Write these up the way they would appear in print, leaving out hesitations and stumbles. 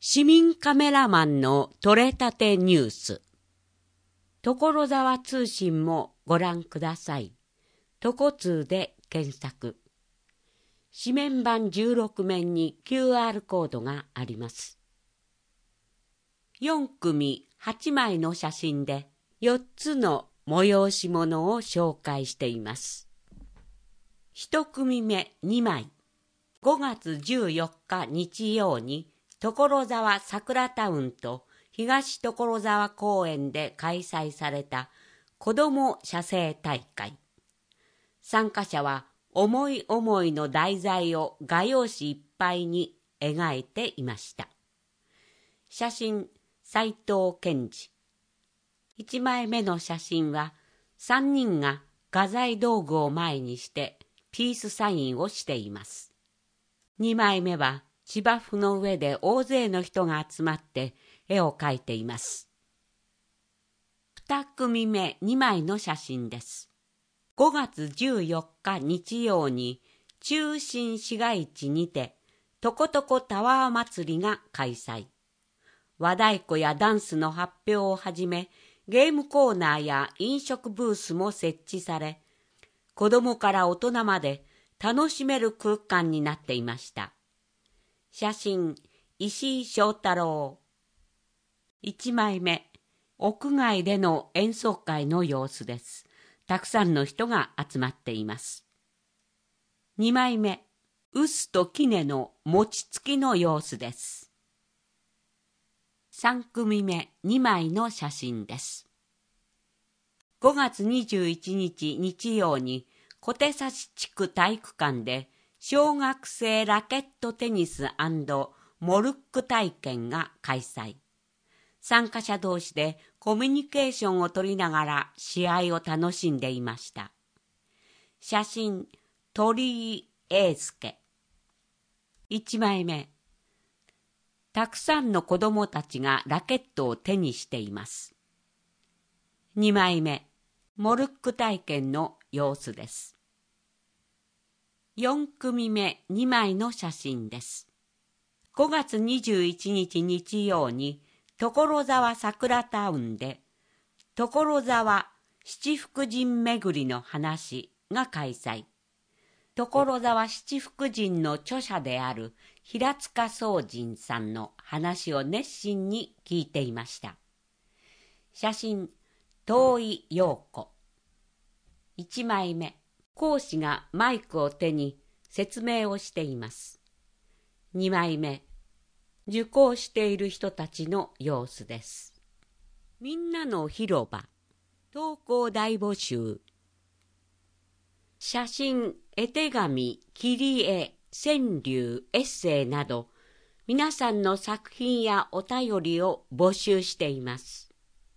市民カメラマンの撮れたてニュース。所沢通信もご覧ください。とこ通で検索。紙面版16面に QR コードがあります。4組8枚の写真で4つの催し物を紹介しています。1組目2枚。5月14日日曜に所沢桜タウンと東所沢公園で開催された子ども写生大会。参加者は思い思いの題材を画用紙いっぱいに描いていました。写真、斉藤健二。1枚目の写真は3人が画材道具を前にしてピースサインをしています。2枚目は芝生の上で大勢の人が集まって絵を描いています。2組目2枚の写真です。5月14日日曜に中心市街地にてとことこタワー祭りが開催。和太鼓やダンスの発表をはじめ、ゲームコーナーや飲食ブースも設置され、子どもから大人まで楽しめる空間になっていました。写真、石井正太郎。1枚目、屋外での演奏会の様子です。たくさんの人が集まっています。2枚目、臼と杵の餅つきの様子です。3組目2枚の写真です。5月21日日曜に小手指地区体育館で小学生ラケットテニス&モルック体験が開催。参加者同士でコミュニケーションを取りながら試合を楽しんでいました。写真、鳥居英介。1枚目。たくさんの子どもたちがラケットを手にしています。2枚目。モルック体験の様子です。4組目2枚の写真です。5月21日日曜に所沢桜タウンで所沢七福神巡りの話が開催。所沢七福神の著者である平塚宗人さんの話を熱心に聞いていました。写真、遠井陽子。1枚目。講師がマイクを手に説明をしています。2枚目。受講している人たちの様子です。みんなの広場。投稿大募集。写真、絵手紙、切り絵、川柳、エッセイなど、皆さんの作品やお便りを募集しています。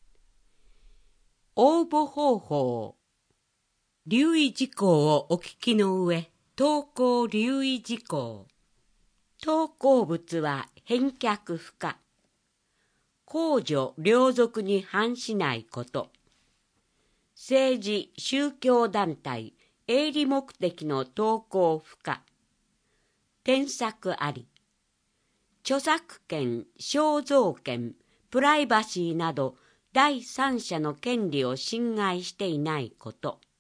応募方法。留意事項をお聞きの上、投稿留意事項。投稿物は返却不可。公序良俗に反しないこと。政治、宗教団体、営利目的の投稿不可。添削あり。著作権、肖像権、プライバシーなど第三者の権利を侵害していないこと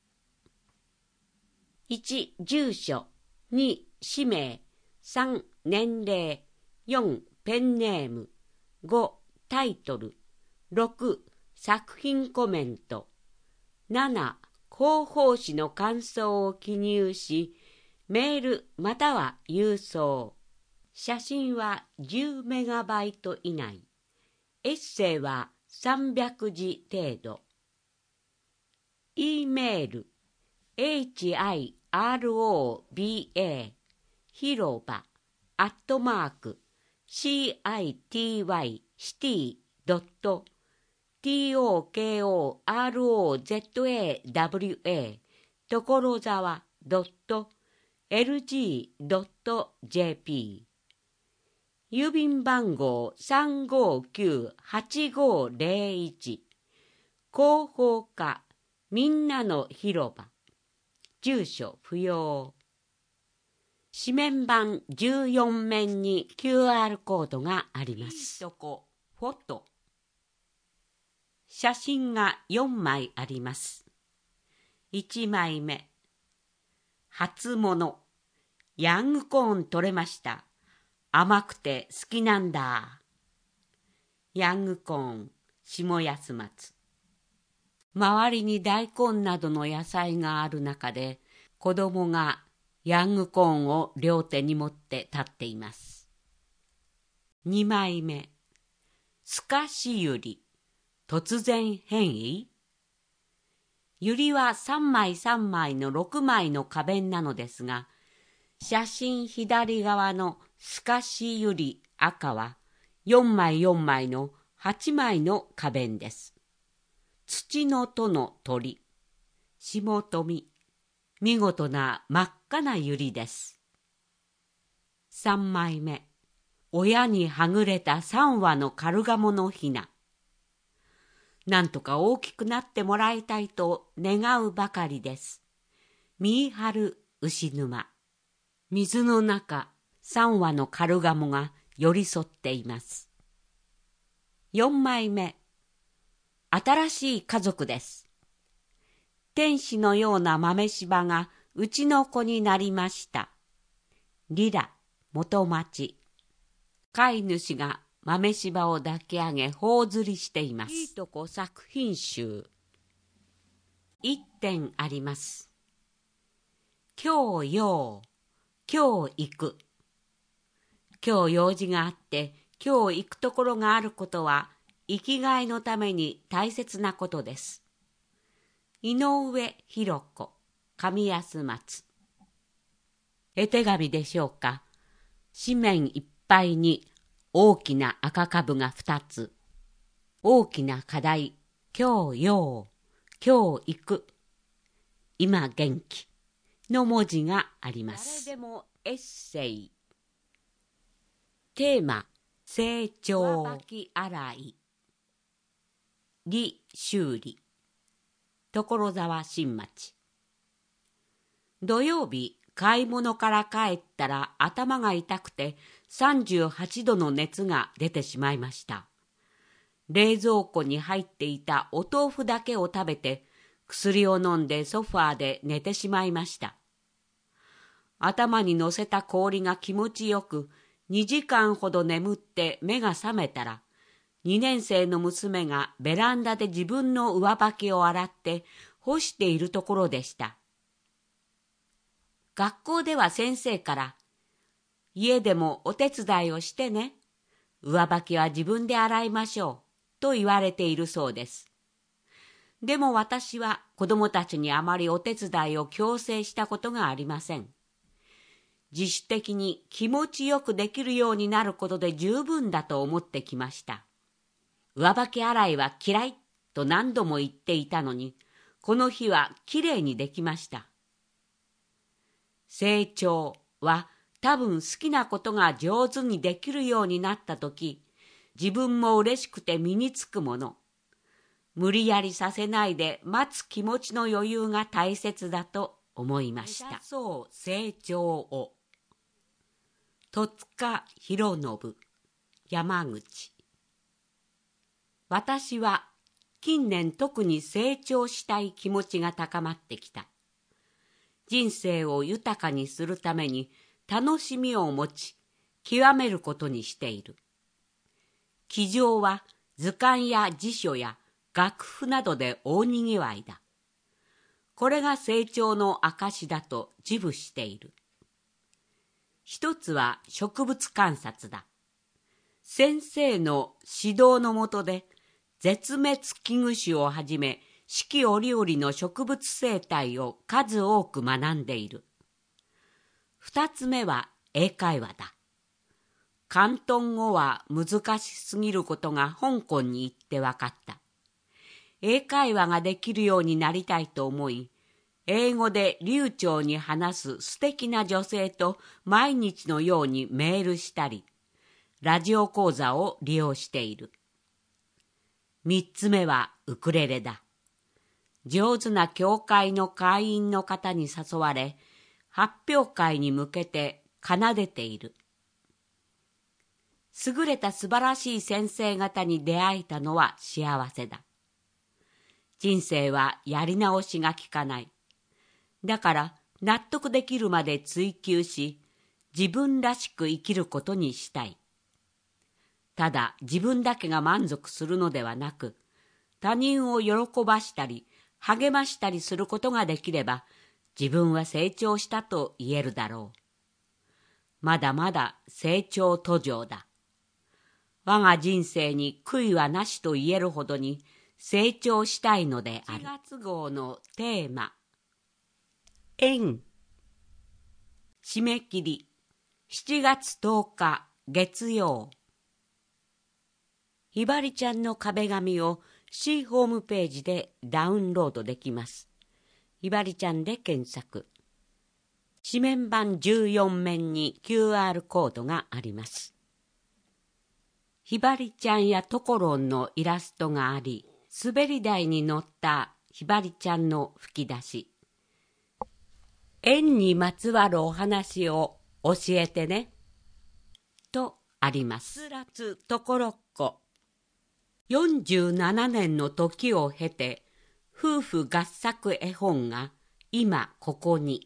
。1、住所。2、氏名。3、年齢。4、ペンネーム。5、タイトル。6、作品コメント。7、広報誌の感想を記入し、メールまたは郵送。写真は10メガバイト以内。エッセイは300字程度。E メール HIROBA 広場@city.tokorozawa 所沢 .lg.jp 郵便番号359-8501広報課みんなの広場住所不要紙面版14面に QR コードがあります。いいとこフォト。写真が4枚あります。1枚目。初物。ヤングコーン取れました。甘くて好きなんだ。ヤングコーン、下安松。周りに大根などの野菜がある中で、子供がヤングコーンを両手に持って立っています。2枚目。透かしゆり。突然変異。ゆりは3枚3枚の6枚の花弁なのですが、写真左側の透かしゆり赤は4枚4枚の8枚の花弁です。土の戸の鳥、下富、見事な真っ赤なゆりです。3枚目。親にはぐれた3羽のカルガモのひな。なんとか大きくなってもらいたいと願うばかりです。ミーハル牛沼。水の中、3羽のカルガモが寄り添っています。4枚目。新しい家族です。天使のような豆柴がうちの子になりました。リラ、元町。飼い主が豆柴を抱き上げ頬ずりしています。いいとこ作品集。1点あります。今日用、今日行く。今日用事があって今日行くところがあることは生きがいのために大切なことです。井上弘子、上安松。絵手紙でしょうか。紙面いっぱいに大きな赤株が2つ。大きな課題、今日用、今日行く。今元気の文字があります。誰でもエッセイ。テーマ、成長。上履き洗い。理修理。所沢新町。土曜日、買い物から帰ったら頭が痛くて38度の熱が出てしまいました。冷蔵庫に入っていたお豆腐だけを食べて薬を飲んでソファーで寝てしまいました。頭に乗せた氷が気持ちよく2時間ほど眠って目が覚めたら2年生の娘がベランダで自分の上履きを洗って干しているところでした。学校では先生から、家でもお手伝いをしてね。上履きは自分で洗いましょう。と言われているそうです。でも私は子供たちにあまりお手伝いを強制したことがありません。自主的に気持ちよくできるようになることで十分だと思ってきました。上履き洗いは嫌いと何度も言っていたのに、この日はきれいにできました。成長は多分好きなことが上手にできるようになったとき、自分も嬉しくて身につくもの。無理やりさせないで待つ気持ちの余裕が大切だと思いました。そう成長を。戸塚博信、山口。私は近年特に成長したい気持ちが高まってきた。人生を豊かにするために楽しみを持ち、極めることにしている。机上は図鑑や辞書や楽譜などで大にぎわいだ。これが成長の証だと自負している。一つは植物観察だ。先生の指導の下で絶滅危惧種をはじめ四季折々の植物生態を数多く学んでいる。二つ目は英会話だ。広東語は難しすぎることが香港に行って分かった。英会話ができるようになりたいと思い、英語で流暢に話す素敵な女性と毎日のようにメールしたり、ラジオ講座を利用している。三つ目はウクレレだ。上手な教会の会員の方に誘われ、発表会に向けて奏でている。優れた素晴らしい先生方に出会えたのは幸せだ。人生はやり直しがきかない。だから納得できるまで追求し、自分らしく生きることにしたい。ただ自分だけが満足するのではなく、他人を喜ばしたり励ましたりすることができれば、自分は成長したと言えるだろう。まだまだ成長途上だ。我が人生に悔いはなしと言えるほどに成長したいのである。4月号のテーマ、縁。締め切り、7月10日月曜。ひばりちゃんの壁紙を C ホームページでダウンロードできます。ひばりちゃんで検索。紙面板14面に QR コードがあります。ひばりちゃんやところんのイラストがあり、滑り台に乗ったひばりちゃんの吹き出し。縁にまつわるお話を教えてね。とあります。つらつところっこ。47年の時を経て、夫婦合作絵本が今ここに。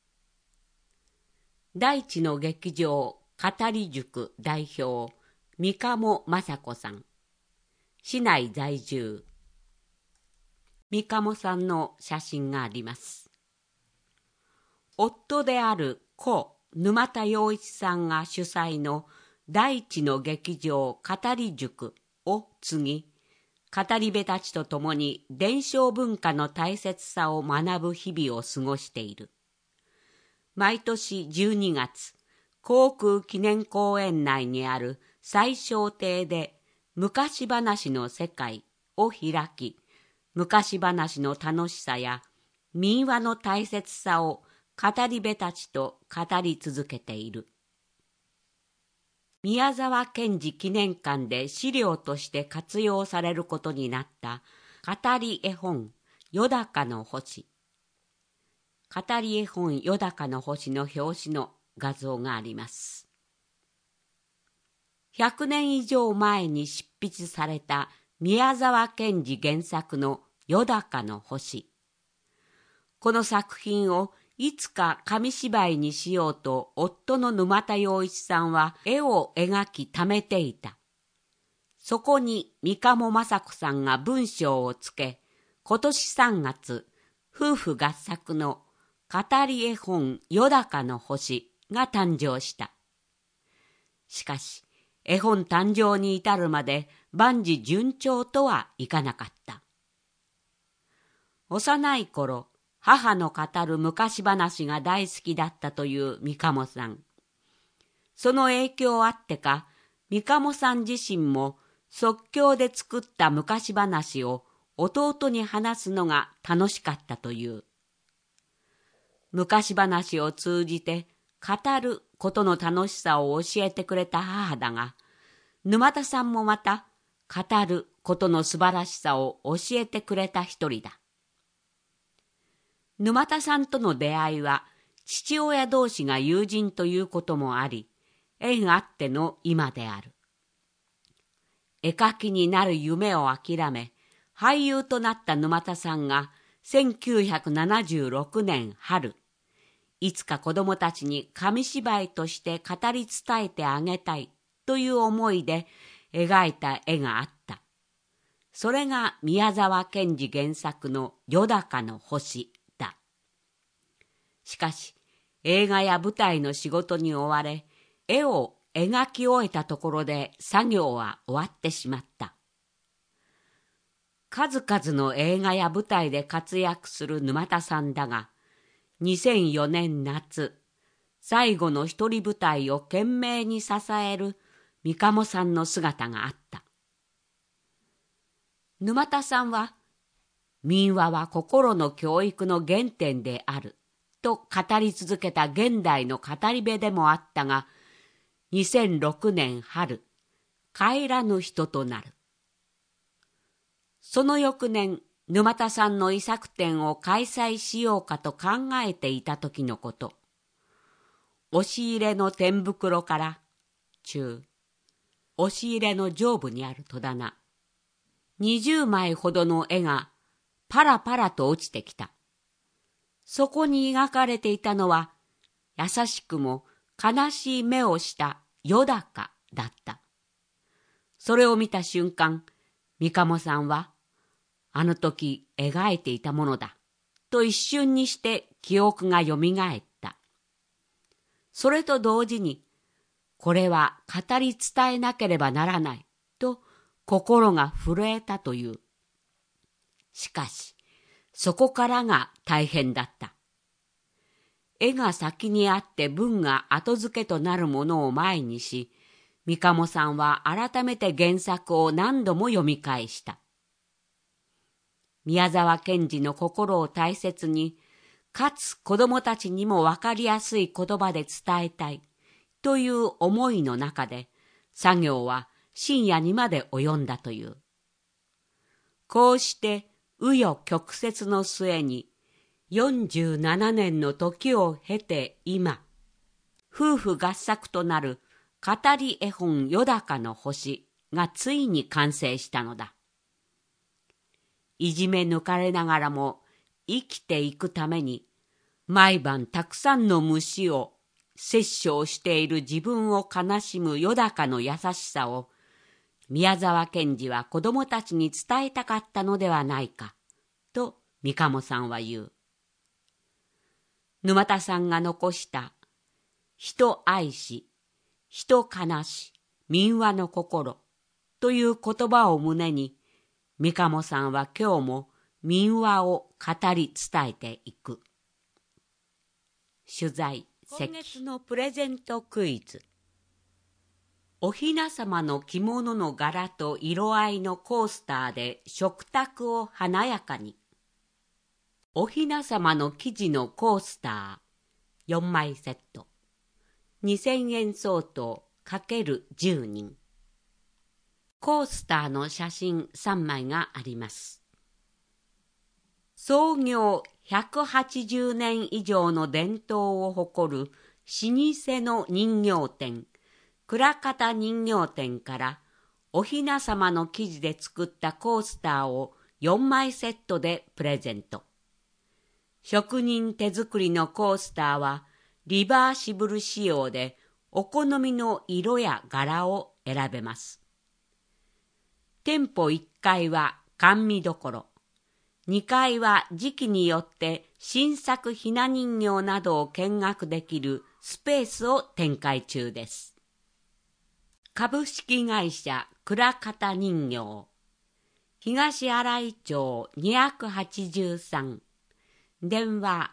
大地の劇場語り塾代表三鴨雅子さん。市内在住。三鴨さんの写真があります。夫である故沼田洋一さんが主催の大地の劇場語り塾を継ぎ、語り部たちと共に伝承文化の大切さを学ぶ日々を過ごしている。毎年12月、航空記念公園内にある最小亭で昔話の世界を開き、昔話の楽しさや民話の大切さを語り部たちと語り続けている。宮沢賢治記念館で資料として活用されることになった語り絵本よだかの星。語り絵本よだかの星の表紙の画像があります。100年以上前に執筆された宮沢賢治原作のよだかの星。この作品をいつか紙芝居にしようと夫の沼田洋一さんは絵を描き貯めていた。そこに三鴨雅子さんが文章をつけ、今年3月、夫婦合作の語り絵本よだかの星が誕生した。しかし、絵本誕生に至るまで万事順調とはいかなかった。幼い頃、母の語る昔話が大好きだったという三鴨さん。その影響あってか、三鴨さん自身も即興で作った昔話を弟に話すのが楽しかったという。昔話を通じて語ることの楽しさを教えてくれた母だが、沼田さんもまた語ることの素晴らしさを教えてくれた一人だ。沼田さんとの出会いは父親同士が友人ということもあり、縁あっての今である。絵描きになる夢を諦め、俳優となった沼田さんが1976年春、いつか子供たちに紙芝居として語り伝えてあげたいという思いで描いた絵があった。それが宮沢賢治原作のよだかの星だ。しかし、映画や舞台の仕事に追われ、絵を描き終えたところで作業は終わってしまった。数々の映画や舞台で活躍する沼田さんだが、2004年夏、最後の一人舞台を懸命に支える三鴨さんの姿があった。沼田さんは、民話は心の教育の原点であると語り続けた現代の語り部でもあったが、2006年春、帰らぬ人となる。その翌年、沼田さんの遺作展を開催しようかと考えていた時のこと。 押し入れの天袋から中、押し入れの上部にある戸棚、20枚ほどの絵がパラパラと落ちてきた。そこに描かれていたのは、優しくも悲しい目をしたよだかだった。それを見た瞬間、三鴨さんは、あの時描いていたものだ、と一瞬にして記憶がよみがえった。それと同時に、これは語り伝えなければならない、と心が震えたという。しかし、そこからが大変だった。絵が先にあって文が後付けとなるものを前にし、三鴨さんは改めて原作を何度も読み返した。宮沢賢治の心を大切に、かつ子供たちにもわかりやすい言葉で伝えたいという思いの中で、作業は深夜にまで及んだという。こうして紆余曲折の末に、47年の時を経て今、夫婦合作となる語り絵本よだかの星がついに完成したのだ。いじめ抜かれながらも生きていくために、毎晩たくさんの虫を殺生している自分を悲しむよだかの優しさを、宮沢賢治は子供たちに伝えたかったのではないか、と三鴨さんは言う。沼田さんが残した人愛し、人悲し、民話の心という言葉を胸に、三鴨さんは今日も民話を語り伝えていく。取材今月のプレゼントクイズ。おひなさまの着物の柄と色合いのコースターで食卓を華やかに。おひなさまの生地のコースター4枚セット、2000円相当×10人。コースターの写真3枚があります。創業180年以上の伝統を誇る老舗の人形店、倉方人形店からおひなさまの生地で作ったコースターを4枚セットでプレゼント。職人手作りのコースターはリバーシブル仕様でお好みの色や柄を選べます。店舗1階は甘味どころ、2階は時期によって新作ひな人形などを見学できるスペースを展開中です。株式会社倉方人形、東新井町283、電話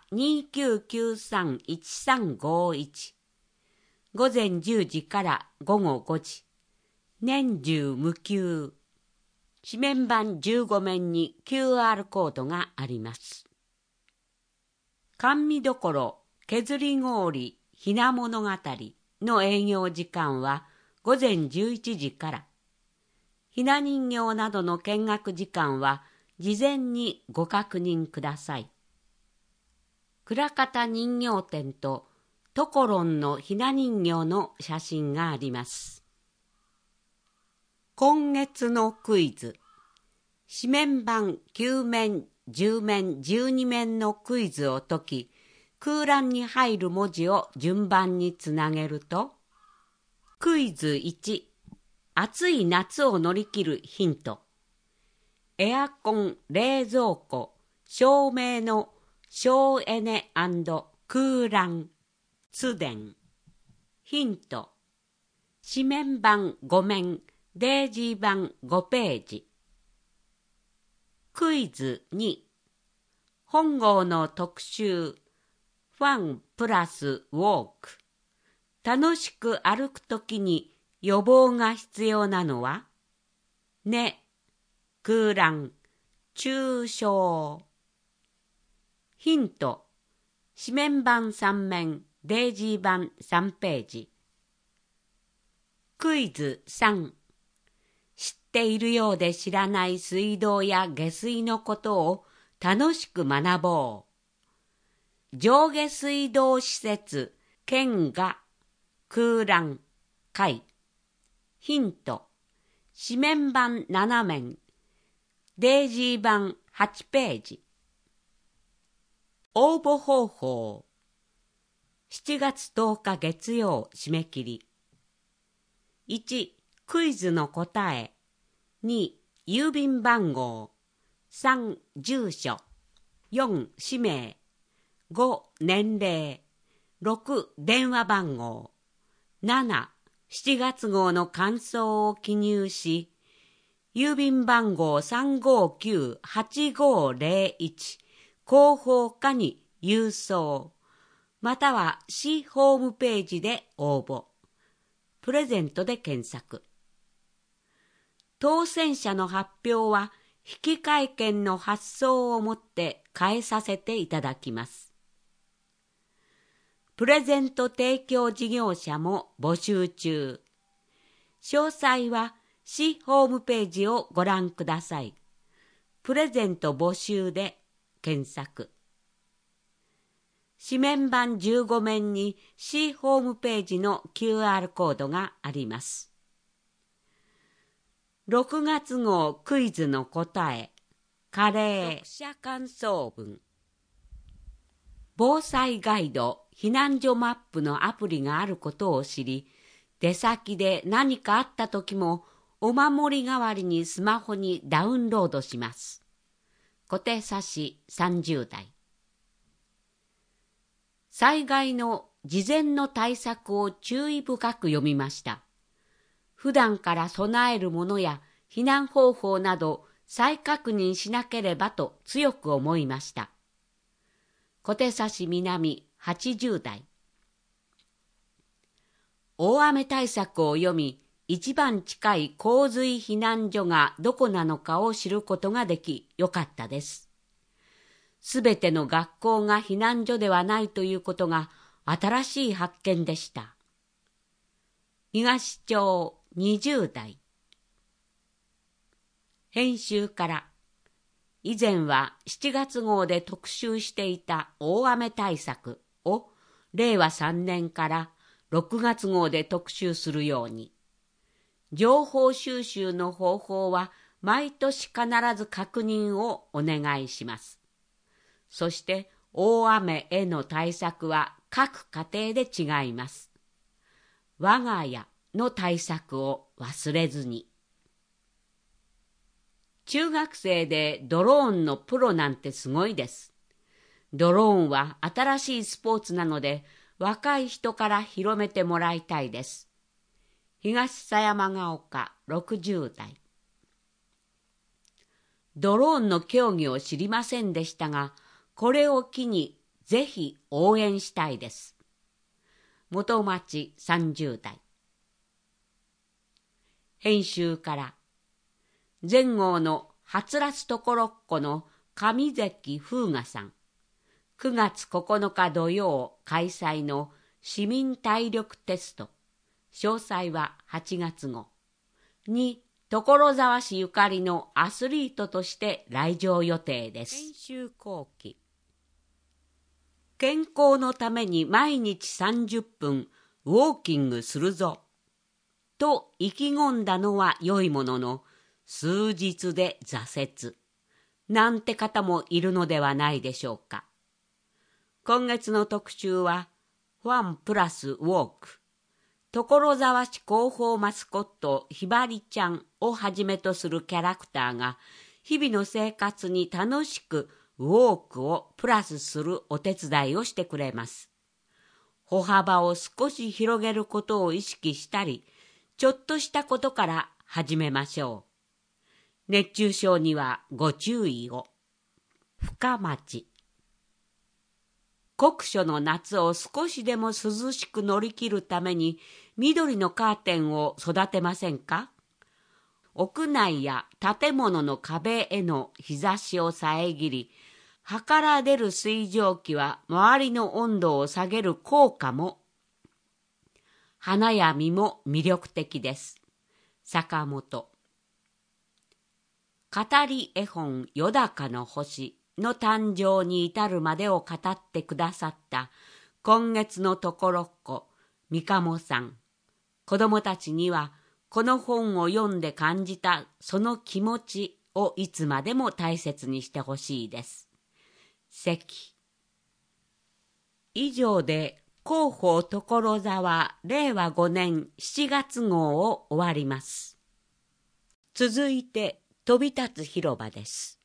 2993-1351、午前10時から午後5時、年中無休。紙面板15面に QR コードがあります。甘味どころ削り氷ひな物語の営業時間は午前11時から。ひな人形などの見学時間は事前にご確認ください。倉方人形店とトコロンのひな人形の写真があります。今月のクイズ。紙面板9面、10面、12面のクイズを解き、空欄に入る文字を順番につなげると、クイズ1、暑い夏を乗り切るヒント。エアコン、冷蔵庫、照明の省エネ&空欄、通電。ヒント。紙面板5面、デージー板5ページ。クイズ2、本郷の特集、ファンプラスウォーク。楽しく歩くときに予防が必要なのは、ね、空欄、中傷。ヒント、紙面板3面、デージー板3ページ。クイズ3、知っているようで知らない水道や下水のことを楽しく学ぼう。上下水道施設剣が空欄貝ヒント紙面版7面デイジー版8ページ応募方法7月10日月曜締め切り1クイズの答え2郵便番号3住所4氏名5年齢6電話番号7 7月号の感想を記入し郵便番号 359-8501 広報課に郵送または市ホームページで応募プレゼントで検索当選者の発表は引換券の発送をもって返させていただきますプレゼント提供事業者も募集中詳細は市ホームページをご覧くださいプレゼント募集で検索紙面版15面に市ホームページの QR コードがあります6月号クイズの答えカレー読者感想文防災ガイド避難所マップのアプリがあることを知り出先で何かあった時もお守り代わりにスマホにダウンロードします小手指し30代災害の事前の対策を注意深く読みました普段から備えるものや避難方法など再確認しなければと強く思いました。小手指南80代。大雨対策を読み、一番近い洪水避難所がどこなのかを知ることができ、よかったです。すべての学校が避難所ではないということが新しい発見でした。東町20代。編集から、以前は7月号で特集していた大雨対策を令和3年から6月号で特集するように、情報収集の方法は毎年必ず確認をお願いします。そして大雨への対策は各家庭で違います。我が家の対策を忘れずに。中学生でドローンのプロなんてすごいです。ドローンは新しいスポーツなので若い人から広めてもらいたいです。東狭山ヶ丘60代。ドローンの競技を知りませんでしたが、これを機にぜひ応援したいです。元町30代。編集から、前号のはつらつところっこの上関風雅さん。9月9日土曜開催の市民体力テスト。詳細は8月号。2、所沢市ゆかりのアスリートとして来場予定です。編集後期。健康のために毎日30分ウォーキングするぞ。と意気込んだのは良いものの、数日で挫折。なんて方もいるのではないでしょうか。今月の特集は、ファンプラスウォーク。所沢市広報マスコットひばりちゃんをはじめとするキャラクターが、日々の生活に楽しくウォークをプラスするお手伝いをしてくれます。歩幅を少し広げることを意識したり、ちょっとしたことから始めましょう。熱中症にはご注意を。深町。酷暑の夏を少しでも涼しく乗り切るために緑のカーテンを育てませんか？屋内や建物の壁への日差しを遮り、葉から出る水蒸気は周りの温度を下げる効果も。花や実も魅力的です。坂本。語り絵本よだかの星の誕生に至るまでを語ってくださった今月のところっ子みかもさん、子供たちにはこの本を読んで感じたその気持ちをいつまでも大切にしてほしいです。関。以上で広報所沢令和5年7月号を終わります。続いて飛び立つ広場です。